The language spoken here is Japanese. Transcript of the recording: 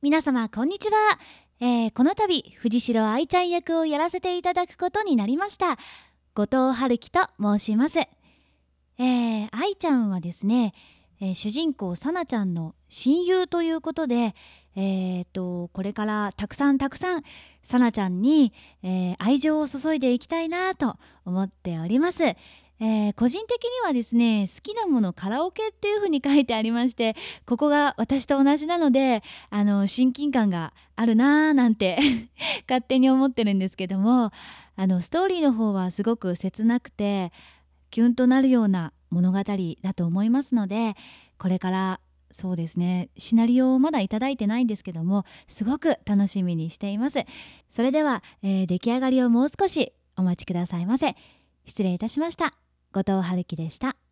皆様こんにちは、この度藤代愛ちゃん役をやらせていただくことになりました後藤春樹と申します。愛ちゃんはですね、主人公さなちゃんの親友ということで、これからたくさんさなちゃんに、愛情を注いでいきたいなと思っております。個人的にはですね、好きなものカラオケっていう風に書いてありまして、ここが私と同じなので親近感があるなーなんて勝手に思ってるんですけども、ストーリーの方はすごく切なくてキュンとなるような物語だと思いますので、これからそうですね、シナリオをまだいただいてないんですけども、すごく楽しみにしています。それでは、出来上がりをもう少しお待ちくださいませ。失礼いたしました。後藤春樹でした。